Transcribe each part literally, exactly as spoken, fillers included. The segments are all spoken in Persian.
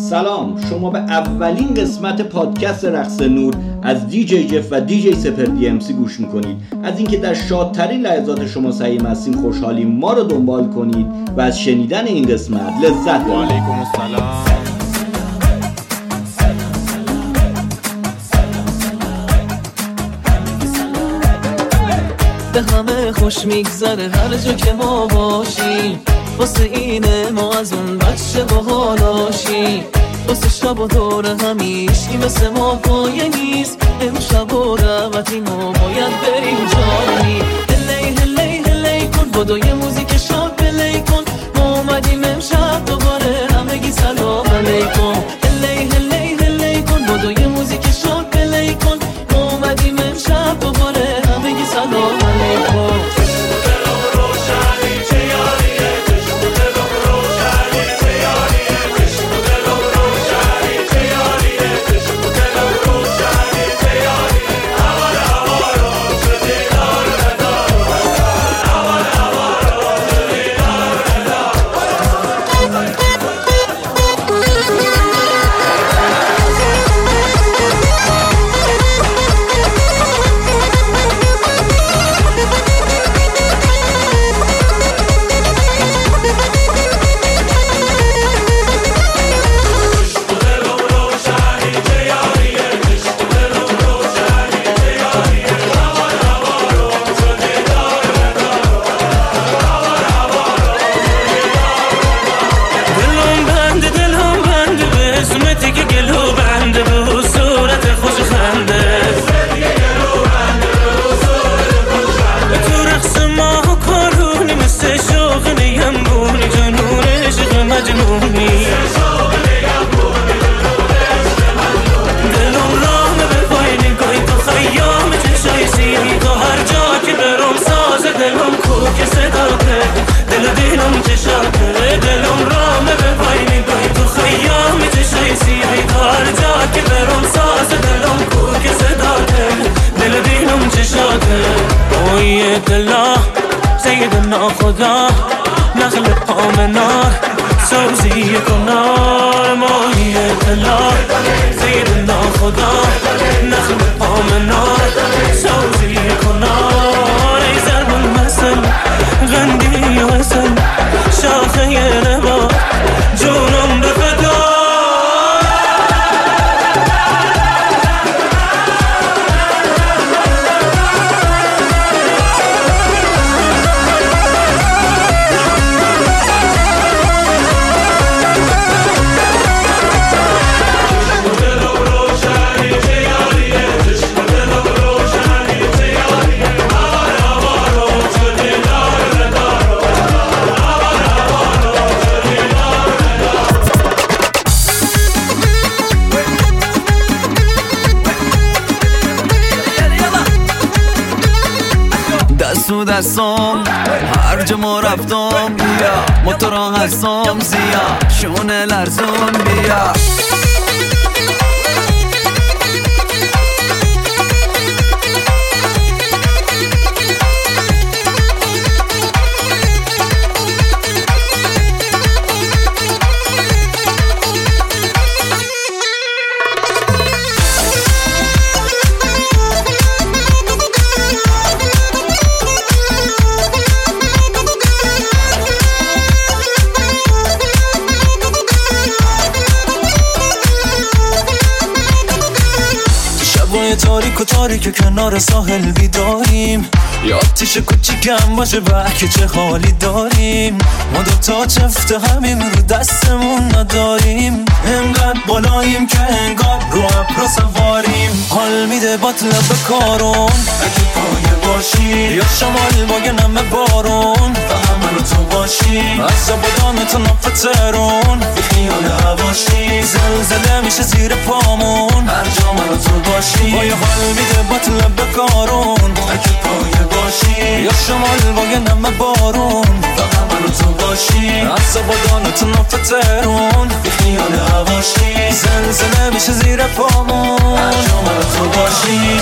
سلام، شما به اولین قسمت پادکست رقص نور از دی جی جف و دی جی سپر دی ام سی گوش میکنید. از اینکه در شادترین لحظات شما سعیم هستیم خوشحالیم ما رو دنبال کنید و از شنیدن این قسمت لذت ببرید. و علیکم السلام. به همه خوش میگذره هر جا که ما باشیم، واسه اینه ما از اون بچه باحالاشیم، واسه شب و دور همیشگی مثل ما پایه نیست، امشب و روتی ما باید بریم جانی. هلی هلی هلی کن بادو یه موزیک شاد پلی کن، ما اومدیم امشب دوباره همگی سلام علیکم. هلی هلی هلی کن بادو یه موزیک شاد پلی کن، ما اومدیم امشب دوباره همگی سلام علیکم. سیدنا خدا نخل پامنار سوزی کنار ماهی دلا، سیدنا خدا نخل پامنار سوزی کنار. ای ضرب المثل غندی و حسن شاخه نبا جونم به فدا. دستو دستم هر جا ما رفتم، بیا موتورا هستم زیا شونه لرزون بیا. تاریک و تاریک کنار ساحل بیداریم، یا آتیش کوچیکم باشه و که چه حالی داریم. ما دوتا چفت همیم رو دستمون نداریم، انقدر بالاییم که انگار رو ابرا سواریم. حال میده باطل به کارون اگه پایه باشی، یا شمال با یه نمه بارون و همه رو تو باشی. از زبادان تو نفت ترون بی خیال هواشی، زلزله میشه زیر پامون هر جا من رو تو باشی. با یه حال میده باطل به کارون اگه پایه باشی، یا شمال با یه نمه بارون و همه رو تو باشی. از زبادان تو نفت ترون بی خیال هواشی، زلزله میشه زیر پامون هر جا من رو تو باشی.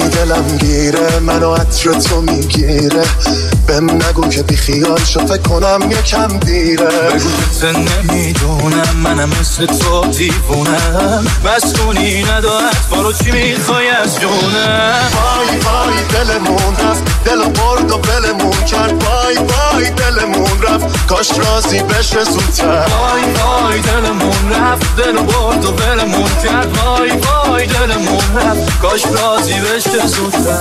وای دلم گیره منو عطر تو میگیره بهم نگو که بی خیال شو فکر کنم یکم دیره بگو که نمیدونم منم مثل تو دیوونم مسئولی ندارد بارو چی میخوای از جونم وای وای دلمون رفت دلو برد و بلمون کرد وای وای دلمون رفت کاش راضی بشه زودتر وای وای دلمون رفت دلو برد و بلمون کرد وای وای دلمون رفت کاش راضی بشه زودتر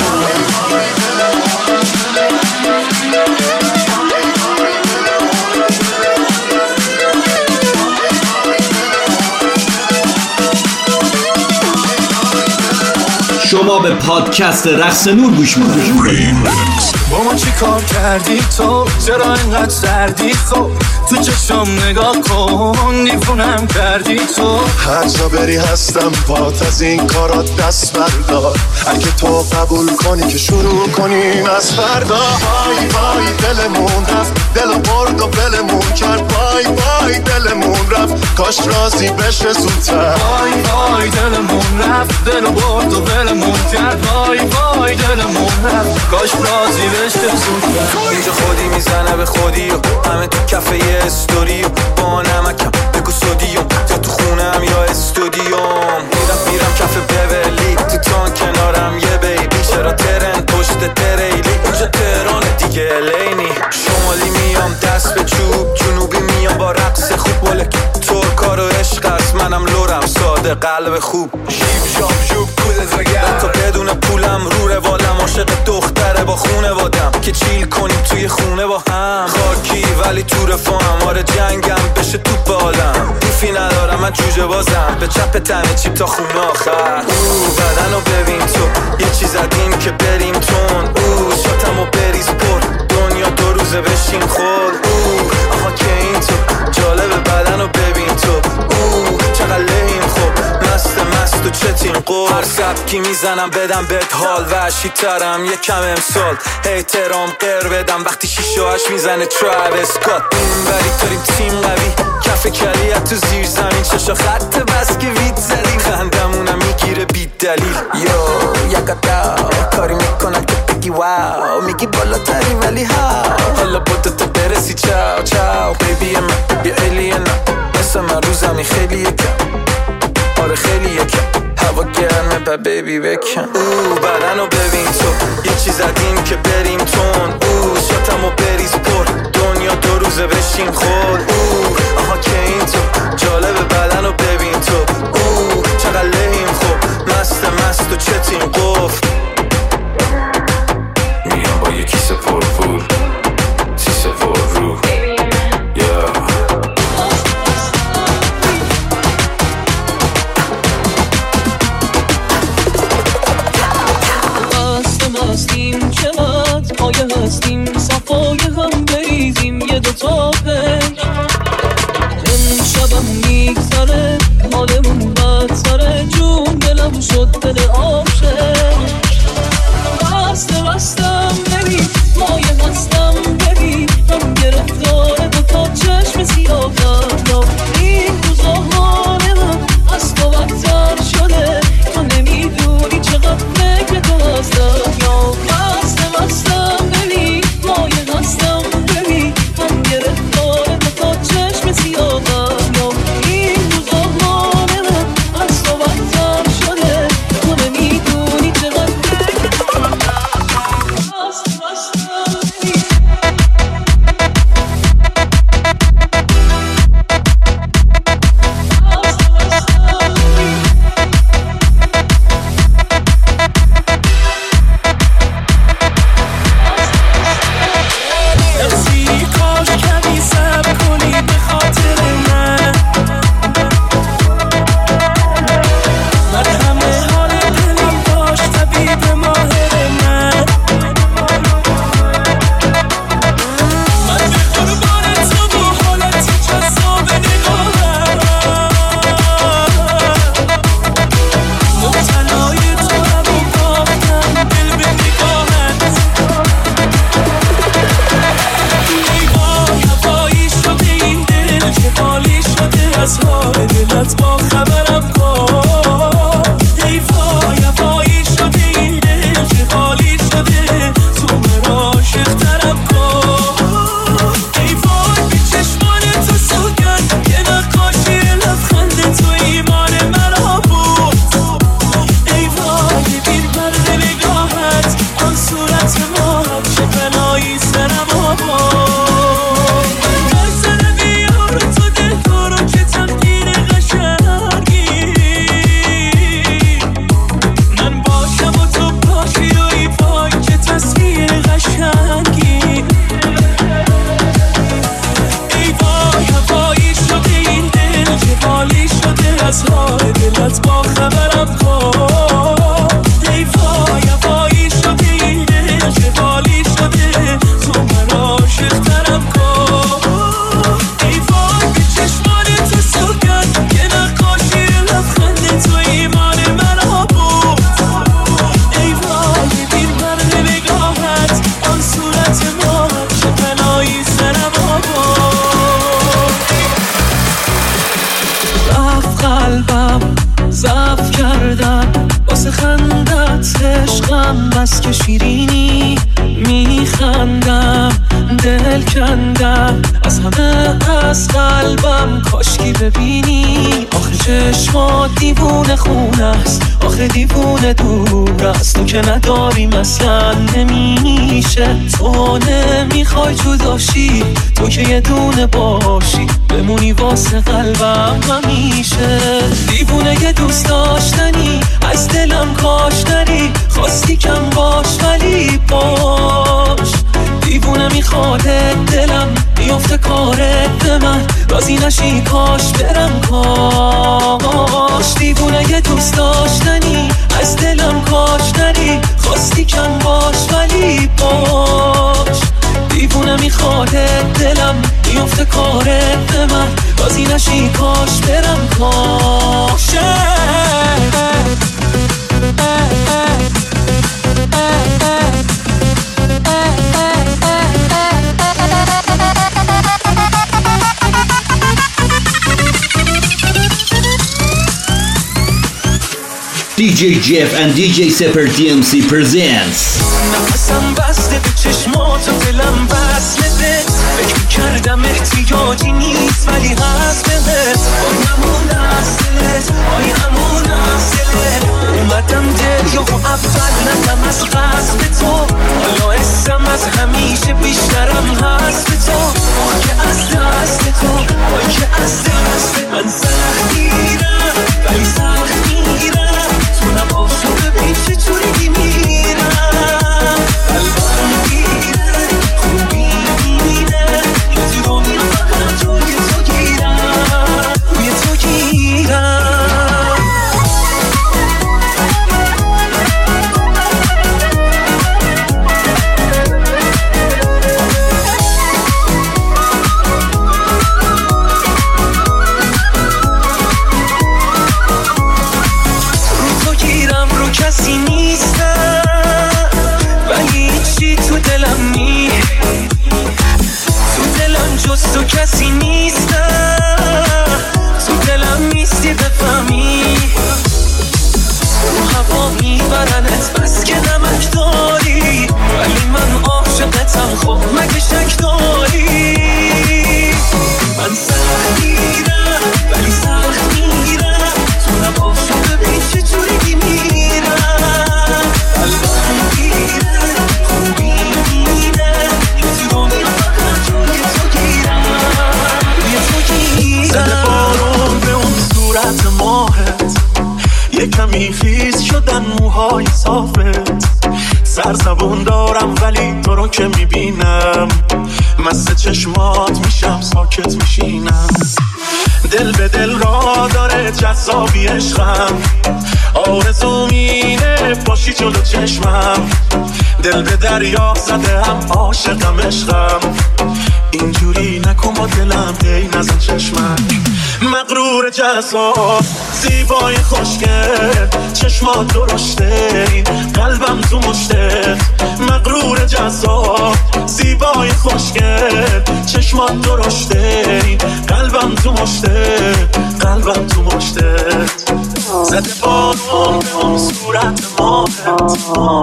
شما به پادکست رقص نور گوش میکنید. با ما چی کار کردی تو چرا اینقدر سردی خب تو چشم نگاه کن دیوونم کردی تو هر جا بری هستم پات از این کارات دست بردار اگه تو قبول کنی که شروع کنیم از فردا وای وای دلمون رفت دلو برد و بلمون کرد وای وای دلمون رفت کاش راضی بشه زودتر وای وای دلمون رفت دلو برد و بلمون کرد وای وای دلمون رفت کاش راضی بشه زودتر اینجا خودی میزنه به خودی و همه تو کفه یه استوری و با نمکم بگو سودیوم یا تو خونم یا استودیوم میرم میرم کف بولی تو تان کنارم یه بیبی چرا ترن پشت تریلی اینجا تهران دیگه الینی شمالی میام دست به چوب جنوبی میام با رقص خوب ولک ترکار و عشق است منم لورم ساده قلب خوب شیب شاب شوب کوده زگر تا بدون پولم رو روالم عاشق دختره با خونه وادم که چیل کنیم توی خونه با هم خاکی ولی تو رفاهم آره جنگم بشه تو بالم دیفی ندارم من جوجه بازم به چپ تمه چیپ تا خونه آخر او بدنو ببین تو یه چیز عدیم که بریم تون او شاتمو بریز پر دنیا دو روزه بشین خور او آها که این تو جالب بدنو ببین تو او چقدر لحیم خوب مست مست و چتین قول هر سبکی میزنم بدم بهت حال وحشی ترم یکم امسال احترام قر بدم وقتی شیش و هشت میزنه تراویس اسکات این بری تاریم تیم قوی کف کلیت تو زیر زمین چشا خط بس که وید زدیم خندمونم میگیره بی دلیل یو یکتا کاری میکنم که بگی واو میگی بالاتری ولی ها حالا بودتا برسی چاو چاو بیبی من یه الین مثل من رو زمین خیلی یکم آره خیلی یکم هوا گرمه پا بیبی بکن او بدنو ببین تو یه چیز عدیم که بریم تون او شاتمو بریز پر دنیا دو روزه بشین خور او آها که این تو جالب بدنو ببین تو او چقدر لحیم خوب مست مست و چتین قفل میام با یه کیسه پر پول سیسه پر رو هستیم چقدر پایه هستیم صفای هم بریزیم یه دوتا پش امشبم میگذره حالمون بدتره جون دلم شد دل آبشه بسته بستم ببین مایه هستم ببین هم گرفتار دوتا چشم سیاهم یا این روزا حال من از تو بدتر شده تو نمیدونی چقدر فکر تو هستم یا بسته بستم ببین مایه هستم ببین هم گرفتار دوتا چشم سیاهم یا این روزا حال من از تو بدتر شده تو نمیدونی چقدر فکر تو هستم بسته بستم ببین مسک شیرینی میخندم، دل کندم از همه از قلبم، کاشکی ببینی آخه چشمات دیوونه خونه است، آخه دیوونه دور است، تو که نداری مثلا نمیشه، تو نمیخوای جداشی، تو که یه دونه باشی بمونی واسه قلبم همیشه، دیوونه یه دوست داشتنی از دلم کاش نری، خواستی کم باش ولی باش، دیوونه میخواد دلم بیفته کارت به من، راضی نشی کاش برم کاش، دیوونه یه دوست داشتنی از دلم کاش نری، خواستی کم باش ولی باش، دیوونه میخواد دلم بیفته کارت به من، راضی نشی کاش برم کاش. دی جی Jeff and دی جی Seper دی ام سی presents. نفسم بسته به چشمات و دلم وصله، فکر کردم احتیاجی نیست ولی هست بهت، آی همون اصلت، آی همون اصلت، اومدم دریا و اول ندم از قصد تو، حالا اسم از همیشه بیشترم هست به تو، آی که از دست تو، آی که از دست من سخت میرم ولی سخت میرم، تو نباشو ببین چطوری میرم، قلبم میره خوبی میره، یه تو میرم فقط روی تو گیرم، روی تو گیرم. کسی نیستم ولی چی تو دلم نی، تو دلم جز تو کسی نیستم، تو دلم نیستی بفهمی، رو هوا میبرنت بس که نمک داری، ولی من عاشقتم خب مگه شک داری، من سخت میرم ولی سخت میرم، تو نباشو ببین چجوری میرم، قلبم میره خوبی میره، یه تو میرم فقط روی تو گیرم، روی تو گیرم. زده بارون به اون صورت ماهت، یه کمی خیز شدن موهای صافت، سرزبون دارم ولی تو رو که میبینم، مست چشمات میشم ساکت میشینم، دل به دل را داره جذابی عشقم، آرزوم اینه باشی جلو چشمم، دل به دریا زده هم عاشقم عشقم، اینجوری نکن با دلم هی نزن چشمک، مغرور جذاب زیبای خوشگل، چشمات درشته این قلبم تو مشتت، مغرور جذاب زیبای خوشگل، چشمات درشته این قلبم تو مشتت، قلبم تو مشتت، زده بارون به اون صورت ماهت،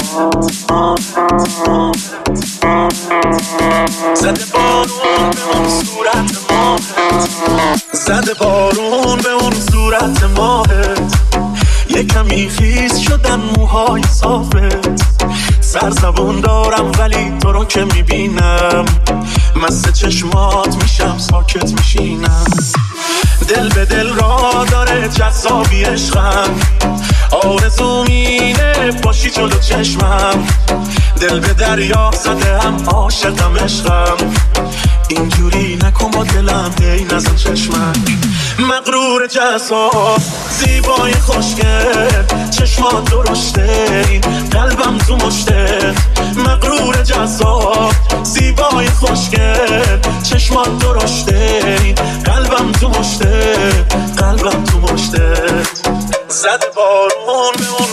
زده بارون به اون صورت ماهت، زده بارون به اون صورت ماهت، یه کمی خیز شدن موهای صافت، سرزبون دارم ولی تو رو که میبینم، مست چشمات میشم ساکت میشینم، دل به دل را داره جذابی عشقم، آرزوم اینه باشی جلو چشمم، دل به دریا زده هم عاشقم عشقم، اینجوری نکن با دلم هی نزن چشمک، مغرور جذاب زیبای خوشگل، چشمات درشته این قلبم تو مشتت، مغرور جذاب زیبای خوشگل، چشمات درشته این قلبم تو مشتت، قلبم تو مشتت، زده بارون به اون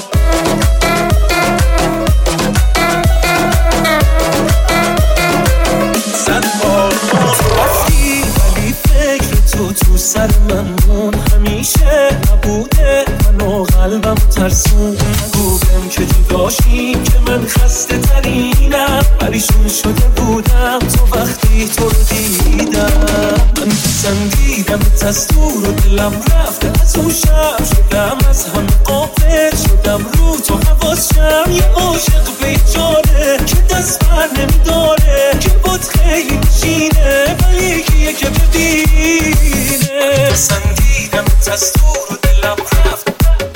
تو سر من مون، همیشه نبوده منو قلبم ترسون، بودم که جداشی که من خسته خسته ترینم، پریشون شده بودم تو وقتی تو رو دیدم. من پسندیدم از دور و دلم رفته از اون شب، شدم از همه غافل، شدم رو تو حواسم. یه عاشق بیچاره که دست بر نمیداره، که بود خیلی میشینه ولی کیه که ببینه. پسندیدم از دور و دلم رفته،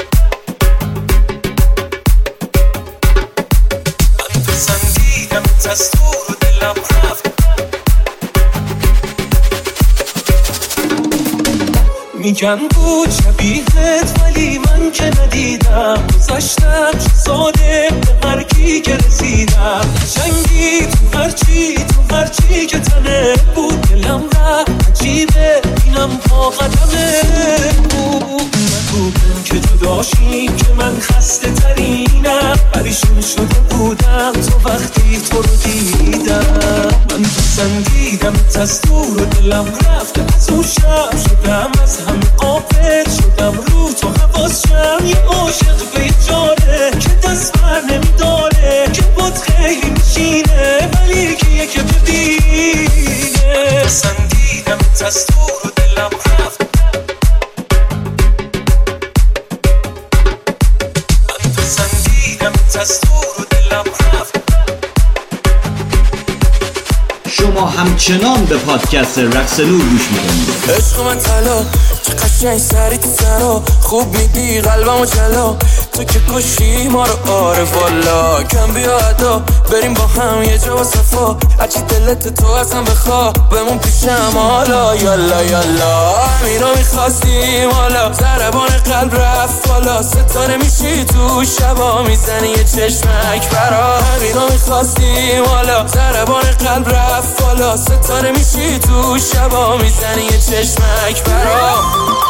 من پسندیدم از دور و دلم رفته. میگن بود شبیهت ولی من که ندیدم، گذاشتم چه ظالم به هر کی که رسیدم. قشنگی تو هرچی تو هرچی که تنه بود، دلم رفت عجیبه اینم پا قدمه بود. نگو که جداشیم که من خسته ترینم، پریشون شده بودم تو وقتی تو رو دیدم. من پسندیدم از دور و دلم رفته از اون شب، شدم از همه غافل، شدم رو تو حواسم. یه عاشق بیچاره که دست بر نمیداره، که بود خیلی میشینه ولی کیه که ببینه. پسندیدم از دور و دلم رفته، من پسندیدم از دور و دلم رفته. شما همچنان به پادکست رقص نور گوش میکنید. عشق من طلا چه قشنگ سری تو سرا، خوب میگی قلبمو جلا، تو که کشی ما رو آره والا. کم بیا ادا بریم با هم یه جا با صفا، هرچی دلت تو اصلا بخوا بمون پیشم حالا. یالا یالا همینو میخواستیم حالا، ضربان قلب رفت بالا، ستاره میشی تو شبا میزنی یه چشمک برا. همینو میخواستیم حالا، ضربان قلب رفت بالا، ستاره میشی تو شبا میزنی یه چشمک برا.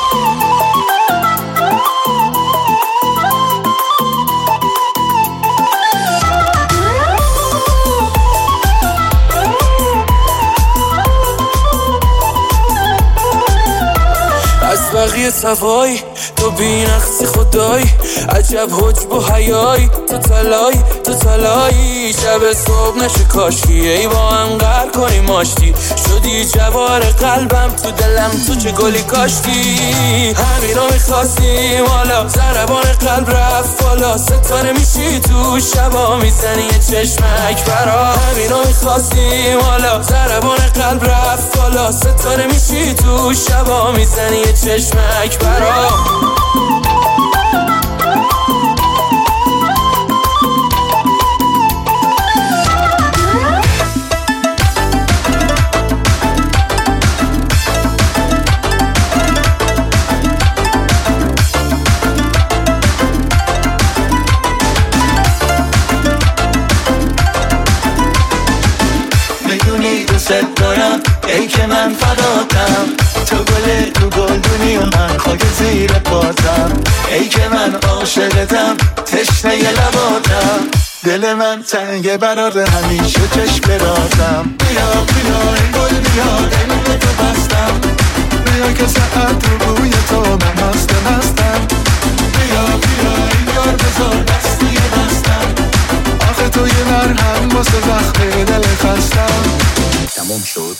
از بقیه صفایی تو بی‌نقصی خدایی، عجب حجب و حیایی، تو طلایی تو طلایی. شب صبح نشه کاشکی ای با هم قهر کنیم آشتی، شدی جوار قلبم تو دلم تو چه گلی کاشتی. همینو میخواستیم حالا، ضربان قلب رفت بالا، ستاره میشی تو شبا میزنی یه چشمک برا. همینو میخواستیم حالا، ضربان قلب رفت بالا، ستاره میشی تو شبا میزنی یه چشمک برا. میدونی دوست دارم ای که من فداتم، تو گل تو گلدونی و من خاک زیر پاتم. ای که من عاشقتم تشنه لباتم، دل من تنگه برار همیشه چشم براتم. بیا بیا این گل بیا دل تو بستم، بیا که ساعت رو روی تو من مست مستم. بیا بیا این یار بذار دستی دستم، آخه تو یه مرهم واسه زخم دل خستم. تموم شد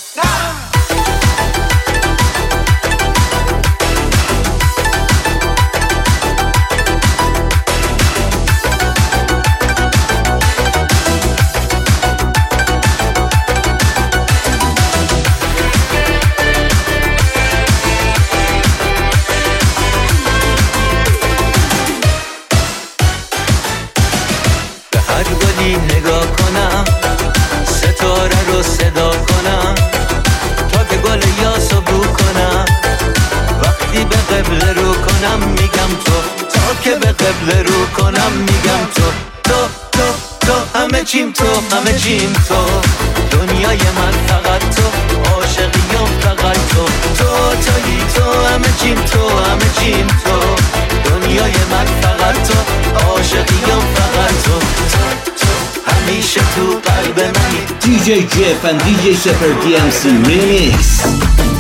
نگاه کنم، ستاره رو صدا کنم، تا که گل یاسو بو کنم. وقتی به قبله رو کنم میگم تو، تا که به قبله رو کنم میگم تو. تو تو تو همه چیم تو، همه چیم تو، دنیای من فقط تو، عاشقیم فقط تو. تو تویی تو، همه چیم تو، همه چیم تو، دنیای من فقط تو، عاشقیم فقط تو. همیشه تو قلب منی. دی جی جف and دی جی Seper دی ام سی Remix.